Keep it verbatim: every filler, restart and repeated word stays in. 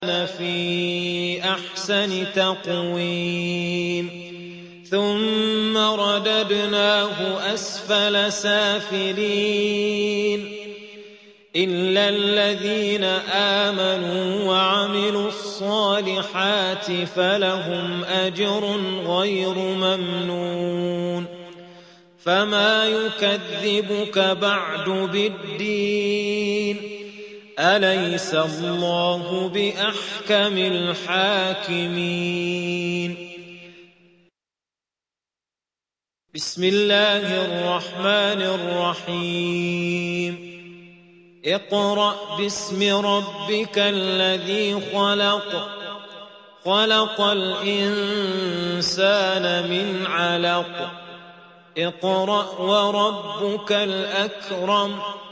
في أحسن تقويم ثم رددناه أسفل سافلين إلا الذين آمنوا وعملوا الصالحات فلهم أجر غير ممنون فما يكذبك بعد بالدين أليس الله بأحكم الحاكمين بسم الله الرحمن الرحيم اقرأ باسم ربك الذي خلق خلق الإنسان من علق اقرأ وربك الأكرم